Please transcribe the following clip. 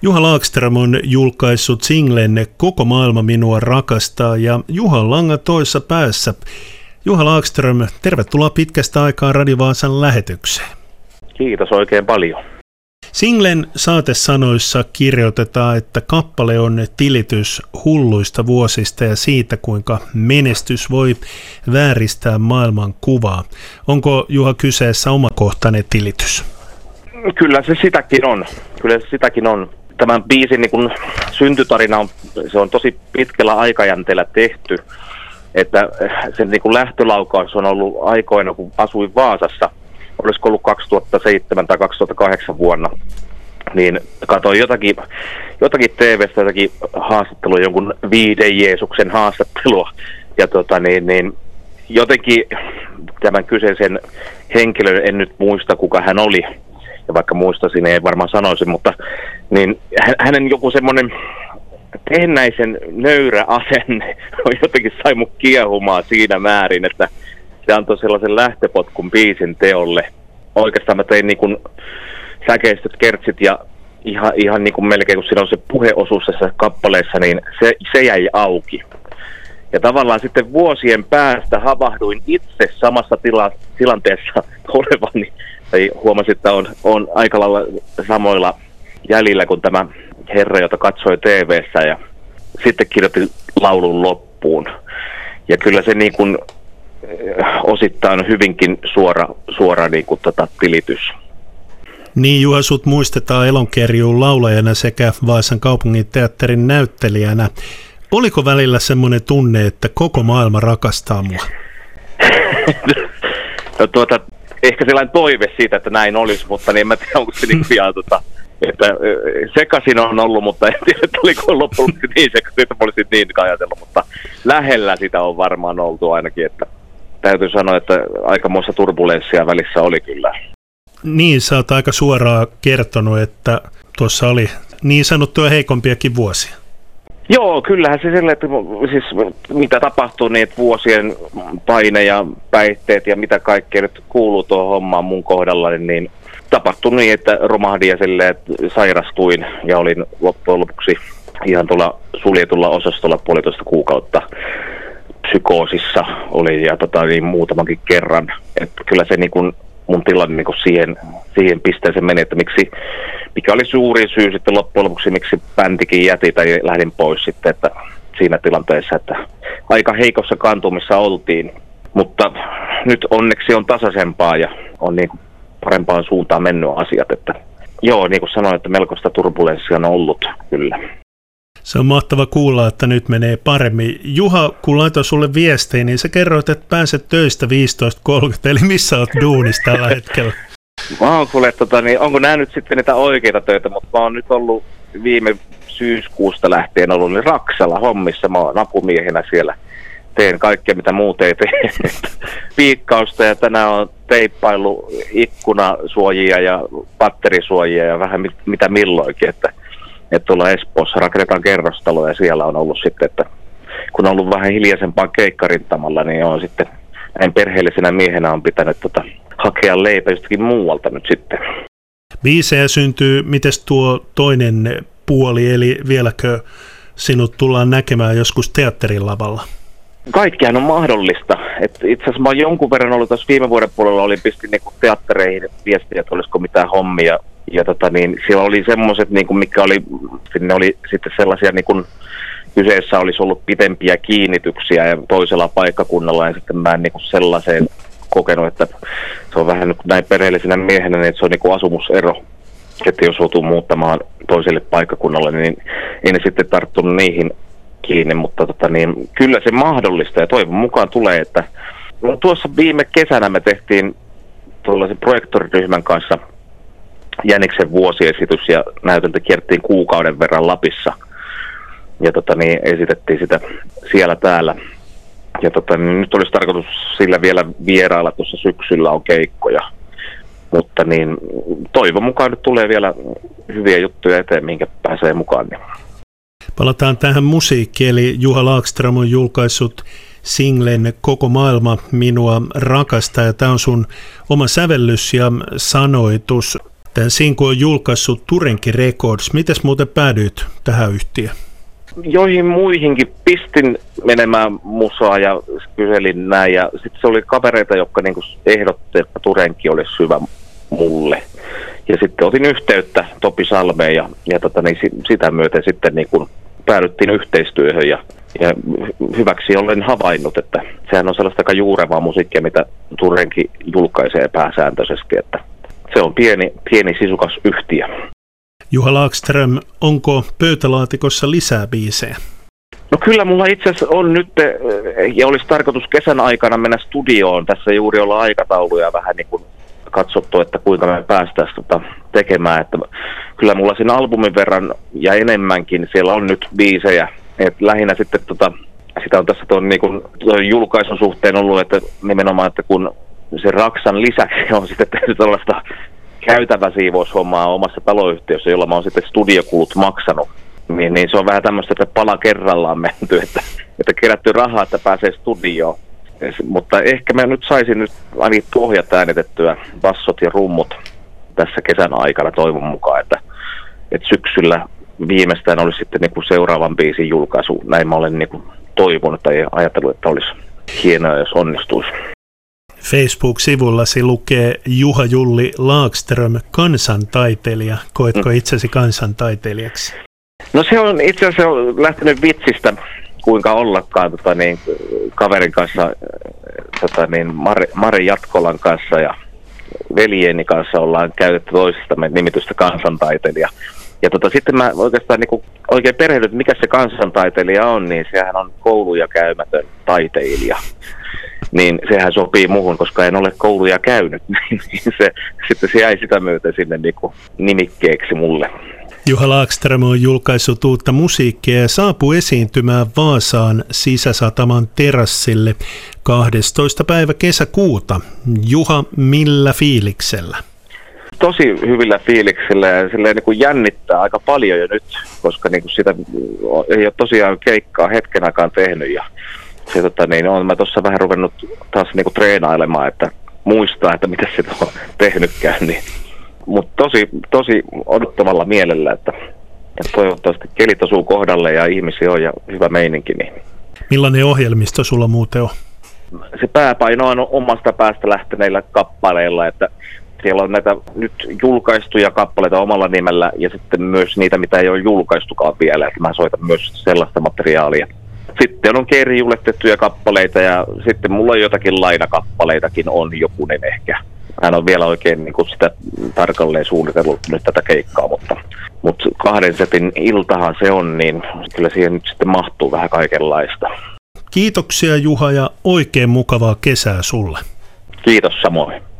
Juha Laakström on julkaissut singlen Koko maailma minua rakastaa ja Juha Langa toisessa päässä. Juha Laakström, tervetuloa pitkästä aikaa Radio Vaasan lähetykseen. Kiitos oikein paljon. Singlen saatesanoissa kirjoitetaan, että kappale on tilitys hulluista vuosista ja siitä, kuinka menestys voi vääristää maailman kuvaa. Onko, Juha, kyseessä omakohtainen tilitys? Kyllä se sitäkin on. Tämän biisin niin kun syntytarina se on tosi pitkällä aikajänteellä tehty. Että sen niin kun lähtölaukaus on ollut aikoina, kun asuin Vaasassa. Olisiko ollut 2007 tai 2008 vuonna. Niin katsoin jotakin TV:stä, jotakin haastattelua, jonkun Viiden Jeesuksen haastattelua. Ja jotenkin tämän kyseisen henkilön, en nyt muista kuka hän oli. Ja vaikka muistaisin, ei varmaan sanoisin, mutta niin hänen joku semmoinen teennäisen nöyrä asenne jotenkin sai mut kiehumaan siinä määrin, että se antoi sellaisen lähtöpotkun biisin teolle. Oikeastaan mä tein niin kuin säkeistöt, kertsit ja ihan niin kuin melkein kun siinä on se puheosuus tässä kappaleessa, niin se jäi auki. Ja tavallaan sitten vuosien päästä havahduin itse samassa tilanteessa olevani, tai huomasin, että on aika lailla samoilla jäljillä kuin tämä herra, jota katsoi TV:ssä, ja sitten kirjoitin laulun loppuun. Ja kyllä se niin kuin osittain hyvinkin suora niin kuin tilitys. Niin, Juha, sut muistetaan Elonkerjuun laulajana sekä Vaasan kaupungin teatterin näyttelijänä. Oliko välillä semmoinen tunne, että koko maailma rakastaa mua? No ehkä sellainen toive siitä, että näin olisi, mutta niin en mä tiedä, onko se niin ihan että sekaisin on ollut, mutta en tiedä, että oliko loppujen niin sekaisin, että olisin niin ajatellut, mutta lähellä sitä on varmaan oltu ainakin, että täytyy sanoa, että aikamoista turbulenssia välissä oli kyllä. Niin, sä oot aika suoraan kertonut, että tuossa oli niin sanottuja heikompiakin vuosia. Joo, kyllähän se sellainen, että siis mitä tapahtuu, niin että vuosien paine ja päihteet ja mitä kaikkea nyt kuuluu tuohon hommaan mun kohdalla, niin tapahtui niin, että romahdin ja silleen, että sairastuin ja olin loppujen lopuksi ihan tuolla suljetulla osastolla 1,5 kuukautta psykoosissa oli ja niin muutamankin kerran. Että kyllä se niin kun mun tilanne niin kun siihen pisteeseen meni, että mikä oli suurin syy sitten loppujen lopuksi, miksi bändikin jäti tai lähdin pois sitten, että siinä tilanteessa, että aika heikossa kantumissa oltiin, mutta nyt onneksi on tasaisempaa ja on niin kuin parempaan suuntaan mennyt asiat, että joo, niin kuin sanoin, että melkoista turbulenssia on ollut kyllä. Se on mahtava kuulla, että nyt menee paremmin. Juha, kun laitoin sulle viestejä, niin sä kerroit, että pääset töistä 15.30, eli missä oot duunissa tällä hetkellä? Mä oon kuule, onko nämä nyt sitten niitä oikeita töitä, mutta mä oon nyt ollut viime syyskuusta lähtien ollut niin Raksalla hommissa. Mä oon apumiehenä siellä. Teen kaikkea, mitä muut ei tee. Piikkausta ja tänään on teippaillut ikkunasuojia ja patterisuojia ja vähän mitä milloinkin. Että tuolla Espoossa rakennetaan kerrostaloja ja siellä on ollut sitten, että kun on ollut vähän hiljaisempaa keikkarintamalla, niin on sitten näin perheellisenä miehenä on pitänyt hakea leipä jostakin muualta nyt sitten. Biisejä syntyy, mites tuo toinen puoli, eli vieläkö sinut tullaan näkemään joskus teatterin lavalla? Kaikkihan on mahdollista. Itse asiassa mä oon jonkun verran ollut tuossa viime vuoden puolella, pistin niinku teattereihin viestiä, että olisiko mitään hommia. Ja siellä oli semmoiset, niinku, ne oli sitten sellaisia, niinku, kyseessä olisi ollut pitempiä kiinnityksiä ja toisella paikkakunnalla, ja sitten mä en niinku sellaiseen kokenut, että se on vähän näin perheellisenä miehenä, niin että se on niinku asumusero, että jos joutuu muuttamaan toiselle paikkakunnalle, niin ei ne sitten tarttunut niihin kiinni, mutta kyllä se mahdollista ja toivon mukaan tulee, että tuossa viime kesänä me tehtiin tuollaisen projektoriryhmän kanssa Jäniksen vuosiesitys ja näytöltä kierrettiin kuukauden verran Lapissa ja esitettiin sitä siellä täällä. Ja nyt olisi tarkoitus sillä vielä vierailla, tuossa syksyllä on keikkoja, mutta toivon mukaan nyt tulee vielä hyviä juttuja eteen, minkä pääsee mukaan. Palataan tähän musiikkiin, eli Juha Laakström on julkaissut singlen Koko maailma minua rakastaa, ja tämä on sun oma sävellys ja sanoitus. Tämän sinkun on julkaissut Turenki Records. Mites muuten päädyit tähän yhtiöön? Joihin muihinkin pistin menemään musaa ja kyselin näin. Ja sitten se oli kavereita, jotka niinku ehdotti, että Turenki olisi hyvä mulle. Ja sitten otin yhteyttä Topi Salmeen ja sitä myöten sitten niinku päädyttiin yhteistyöhön ja hyväksi olen havainnut, että sehän on sellaista aika juurevaa musiikkia, mitä Turenki julkaisee pääsääntöisesti, että se on pieni sisukas yhtiö. Juha Laakström, onko pöytälaatikossa lisää biisejä? No kyllä mulla itse asiassa on nyt, ja olisi tarkoitus kesän aikana mennä studioon. Tässä juuri olla aikatauluja vähän niin kuin katsottu, että kuinka me päästäisiin tekemään. Että kyllä mulla siinä albumin verran ja enemmänkin siellä on nyt biisejä. Et lähinnä sitten sitä on tässä tuon niin julkaisun suhteen ollut, että nimenomaan, että kun se Raksan lisäksi on sitten tehty tällaista käytäväsiivoushommaa omassa taloyhtiössä, jolla mä oon sitten studiokulut maksanut, niin se on vähän tämmöistä, että pala kerrallaan menty, että kerätty rahaa, että pääsee studioon. Mutta ehkä mä nyt saisin ainakin pohjat äänitettyä, bassot ja rummut tässä kesän aikana toivon mukaan, että syksyllä viimeistään olisi sitten niinku seuraavan biisin julkaisu. Näin mä olen niinku toivonut tai ajatellut, että olisi hienoa, jos onnistuisi. Facebook-sivullasi lukee Juha Julli Laakström, kansantaiteilija. Koetko itsesi kansantaiteilijaksi? No se on itse asiassa lähtenyt vitsistä, kuinka ollakaan kaverin kanssa, Mari Jatkolan kanssa ja veljeni kanssa ollaan käytetty toisistamme nimitystä kansantaiteilija. Ja sitten mä oikeastaan oikein perehdyt, että mikä se kansantaiteilija on, niin sehän on kouluja käymätön taiteilija. Niin sehän sopii muuhun, koska en ole kouluja käynyt, niin se jäi sitä myöten sinne nimikkeeksi mulle. Juha Laakström on julkaissut uutta musiikkia ja saapui esiintymään Vaasaan Sisäsataman terassille 12. päivä kesäkuuta. Juha, millä fiiliksellä? Tosi hyvillä fiiliksillä ja silleen jännittää aika paljon jo nyt, koska sitä ei ole tosiaan keikkaa hetken aikaan tehnyt ja olen mä tuossa vähän ruvennut taas treenailemaan, että muistaa, että mitä sitä on tehnytkään. Niin. Mutta tosi odottavalla mielellä, että toivottavasti kelit osuu kohdalle ja ihmisiä on ja hyvä meininki. Niin. Millainen ohjelmisto sulla muuten on? Se pääpaino on omasta päästä lähteneillä kappaleilla, että siellä on näitä nyt julkaistuja kappaleita omalla nimellä ja sitten myös niitä, mitä ei ole julkaistukaan vielä. Että mä soitan myös sellaista materiaalia. Sitten on kerjulettettuja kappaleita ja sitten mulla on jotakin lainakappaleitakin on jokunen ehkä. Hän on vielä oikein sitä tarkalleen suunnitellut nyt tätä keikkaa, mutta 2 setin iltahan se on, niin kyllä siihen nyt sitten mahtuu vähän kaikenlaista. Kiitoksia Juha ja oikein mukavaa kesää sulle. Kiitos samoin.